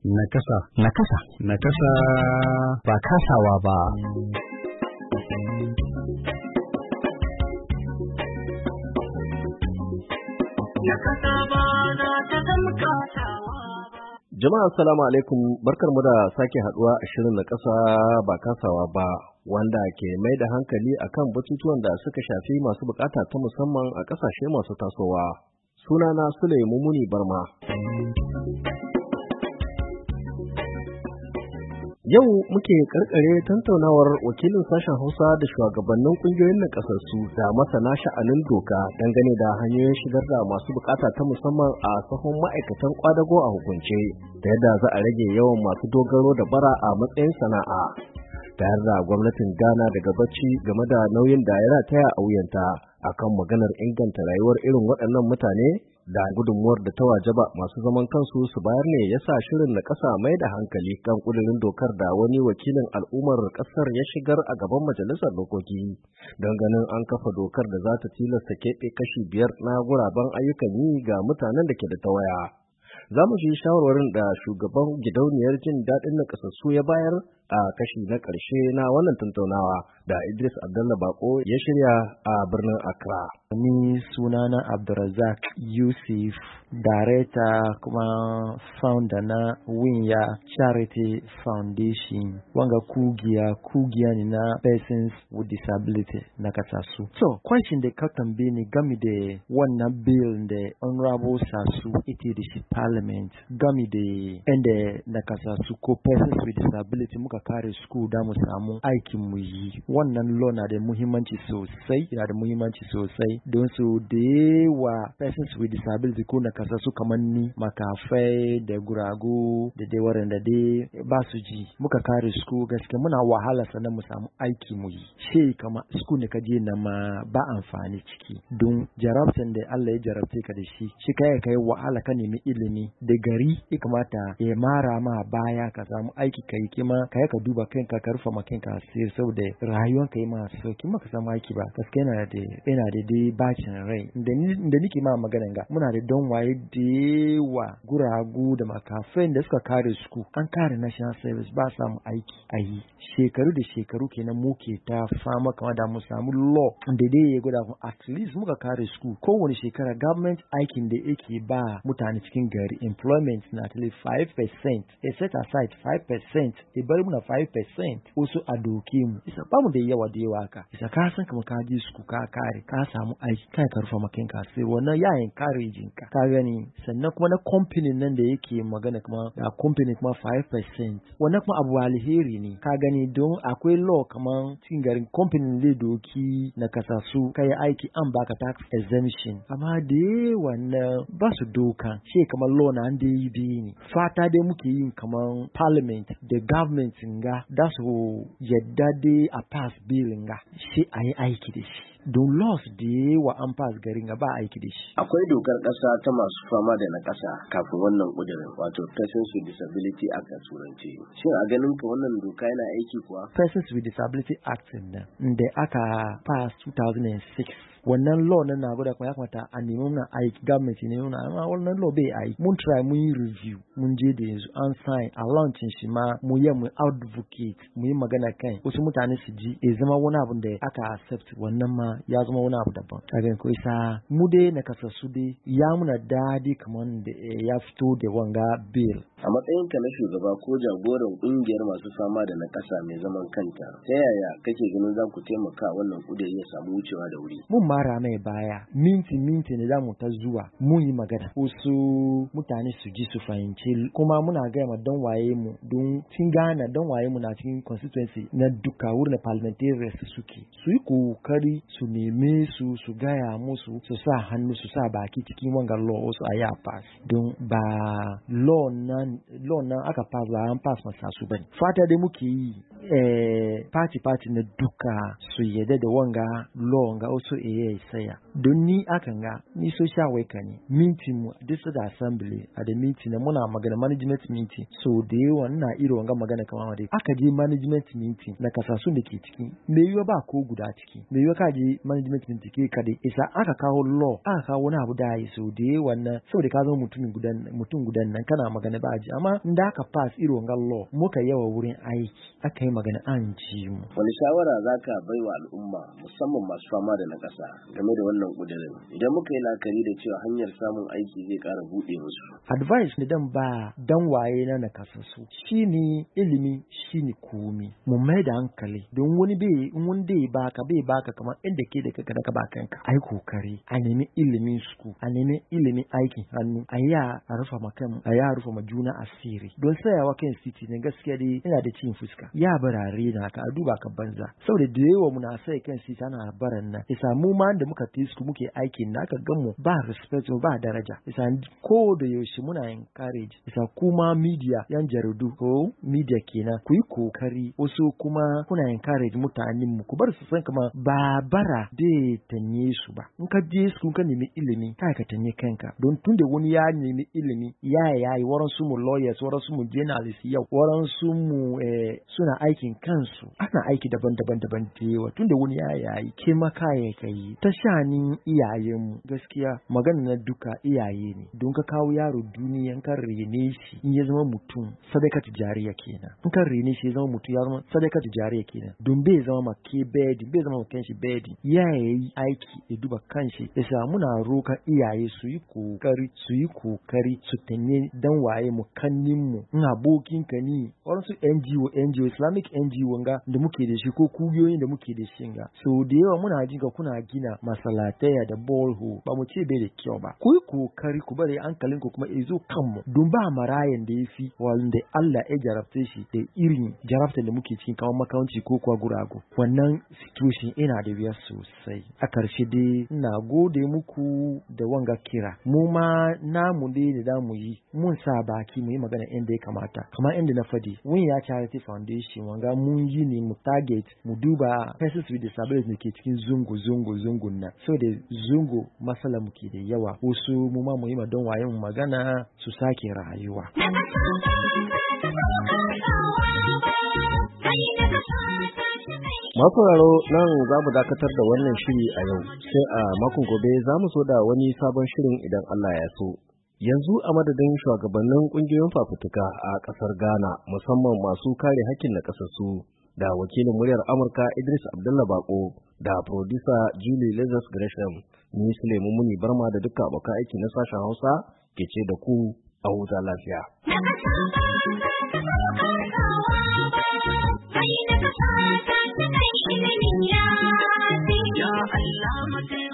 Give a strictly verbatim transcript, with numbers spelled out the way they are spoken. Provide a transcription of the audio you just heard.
Nakasa. Nakasa. Nakasa. Ba kasawa ba. Nakasa ba na ta zama kasawa ba. Jama'a assalamu alaikum, barkarmu da sake haduwa a shirin na ƙasa ba kasawa ba, wanda ke mai da hankali akan batutuwan da suka shafi masu bukata ta musamman a ƙasashe masu tasowa. Sunana Sule Mumuni Barma. Yau muke karkare tantaunawar wakilin sashen Hausa da shugabannin kungiyoyin nakasassu da masana sha'anin doka dangane da hanyoyin shigar da masu bukata ta musamman a sahun ma'aikatan kwadago a hukunce, da yadda za a rage yawan masu dogaro da bara a matsayin sana'a, tare da gwamnatin Ghana daga bacci game da nauyin da ya rataya a wuyanta akan maganar inganta rayuwar irin waɗannan mutane da gudunmuwar da ta wajaba masu zaman kansu su bayar ne ya sa shirin na ƙasa mai da hankali kan ƙudurin dokar da wani wakilin al'ummar ƙasar ya shigar a gaban majalisar dokoki don ganin an kafa dokar da za ta tilasta keɓe kashi biyar na guraben ayyukan yi ga mutanen da ke da tawaya. Za mu ji shawarwarin da shugaban gidauniyar jin daɗin na ƙasassu ya bayar a kashi na ƙarshe na wannan tattaunawa da Idris Abdullah Bako ya shirya a birnin Accra. Ni sunana Abdulrazak Yusuf, Director kuma founder na Winya Charity Foundation. Wanga kugiya kugiya ne na persons with disability na kasasu. So, question da ka tambaye ni game da wannan bill da Honorable Sasu ita da shi Parliament game da inda na kasasu ko persons with disability muka kare school da mu samu aikin mu yi. Wannan law na da muhimmanci sosai, yana da muhimmanci sosai don su da yawa persons with disability ko na kasasu kamar ni, makafai da guragu da dai waɗanda dai ba su ji. Muka kare school gaske muna wahala sannan mu samu aiki mu yi. Shi kama school ne ka je na ma ba amfani ciki. Don jarabtan da Allah ya jarabce ka da shi, shi kai kai wahala ka nemi ilimi da gari ya kamata ya mara ma baya ka samu aiki kai kima kai ka duba kanka ka rufa ma kanka asiri saboda rayuwar ka yi ma sauki maka samu aiki ba. Gaske yana da yana da dai bacin rai. Da nake ma magana ga muna da don waye da yawa guragu da makafai da suka kare su an kare national service ba samu aiki a yi shekaru da shekaru kenan muke ta fama kama da mu samu law da dai ya gwada ku at least muka kare su kowane shekara government aikin da yake ba mutane cikin gari employment na at least five percent ya set aside five percent ya bari muna five percent wasu a doke mu isa ba mu da yawa da yawa ka isa ka san kamar ka je su ka kare ka samu aiki kai ka rufa makinka sai wannan yayin kare jinka ka gani sannan kuma na company nan da yake magana kuma da company kuma five percent wannan kuma abu alheri ne ka gani don akwai law kaman cikin garin company ne doki na kasasu kai aiki an baka tax exemption amma da wannan ba su doka shi kamar law na an dai bi ne fata dai muke yin kaman parliament da government nga da su yadda dai a pass bill nga shi ayi aiki da shi don laws da yawa an pass garin ba aiki da shi. Akwai dokar ƙasa ta masu fama da na ƙasa kafin wannan ƙudurin wato Persons with Disability Act a turanci. Shin a ganin ka wannan doka yana aiki kuwa? Persons with Disability Act nan da aka pass two thousand six wannan law nan na gwada kuma ya kamata a nemi muna aiki government ne nuna amma wannan law bai aiki mun try mun yi review mun je da yanzu an sign a launching shi ma mu yi mu advocate mu yi magana kai wasu mutane su ji ya zama wani abu da aka accept wannan ma ya zama wani abu daban kaga ko isa mu dai na kasassu dai ya muna dadi kaman da ya fito da wanga bill. A matsayin ka na shugaba ko jagoran kungiyar masu fama da na kasa mai zaman kanta ta yaya kake ganin za ku taimaka wannan kudiri ya samu wucewa da wuri? Mun mara mai baya minti minti ne za mu ta zuwa mun yi magana wasu mutane su ji su fahimci kuma muna gaya ma don waye mu don cin gana don waye mu na cikin constituency na duka wurin parliamentarians suke su yi kokari su neme su su gaya musu su sa hannu su sa baki cikin wanga law wasu a yi a pass don ba law nan law nan aka pass ba an pass masa su bane fata dai muke yi eh party party na duka su yadda da wanga law ga wasu eh saya don ni akan ga ni social worker ne meeting mu district assembly a da meeting na muna magana management meeting so da yawa ina irin wanga magana kamar dai aka je management meeting na kasasun da ke ciki me yiwa ba ko guda ciki me yiwa ka je je management bincike ka dai isa aka kawo law aka kawo wani abu da yi so da wannan saboda ka zama mutum gudan mutum gudan nan kana magana ba ji amma inda aka pass irin wannan law muka yawa wurin aiki aka yi magana an ji mu. Wani shawara zaka baiwa al'umma musamman masu fama da nakasa game da wannan kudirin idan muka yi la'akari da cewa hanyar samun aiki zai ƙara buɗe musu? Advice ne dan ba dan waye na nakasassu shine ilimi shine komi mu mai da hankali don wani bai in wani dai baka bai baka kamar inda ke da kaka ka baka kanka ai kokari a nemi ilimin su a nemi ilimin aikin hannu a ya a rufa makan a ya rufa ma juna asiri don sayawa kan city ne gaskiya dai ina da cin fuska ya barare na ka duba ka banza saboda da yawa muna sai kan city ana baran nan isa mu ma da muka tisku muke aikin na ka gan mu ba respect ba daraja isa ko da yaushe muna encourage isa kuma media yan jaridu ko media kenan ku yi kokari wasu kuma kuna encourage mutanen mu ku bar su san kama ba bara bai tanye su ba in ka je su ka nemi ilimi kai ka tanye kanka don tunda wani ya nemi ilimi ya yayi waran su mu lawyers waran su mu journalists yau waran su mu eh, suna aikin kansu ana aiki daban-daban daban tewa tunda wani ya yayi ke maka ya kai ta shanin iyayen mu gaskiya magana na duka iyaye ne don ka kawo yaro duniyan kan rene shi in ya zama mutum sadaka tijariya kenan in kan rene shi ya zama mutum ya zama sadaka tijariya kenan don bai zama make bedi bai zama kan shi bedi ya yi aiki ya duba kanshi ya sa muna roka iyaye su yi kokari su yi kokari su tanye dan waye mu kannin mu in abokin ka ni wasu N G O N G O Islamic N G O nga da muke da shi ko kugiyoyin da muke da shi nga so da yawa muna jin ka kuna gina masalataya da borehole ba mu ce bai da kyau ba ku yi kokari ku bari hankalin ku kuma izo kanmu don ba marayan da yafi wanda Allah ya jarabce shi da irin jarabtan da muke cikin kamar makawanci ko kwa gurago wannan situation ina da biya sosai a karshe dai ina gode muku da wanga kira mu ma namu dai da zamu yi mun sa baki mu yi magana inda ya kamata kamar inda na fadi mun ya charity foundation wanga mun yi ne mu target mu duba persons with disabilities da ke cikin zungu zungu zungun nan so da zungu masala muke da yawa wasu mu ma mu yi ma don waye mu magana su sake rayuwa. Masu sauraro nan za mu dakatar da wannan shiri a yau sai a makon gobe za mu so da wani sabon shirin idan Allah ya so. Yanzu a madadin shugabannin kungiyoyin fafutuka a kasar Ghana musamman masu kare hakkin na kasassu da wakilin muryar Amurka Idris Abdullah Bako da producer Julie Lazarus Gresham ni Sulaiman Muni Barma da dukkan abokan aiki na sashen Hausa ke ce da ku a huta lafiya. Ya Allah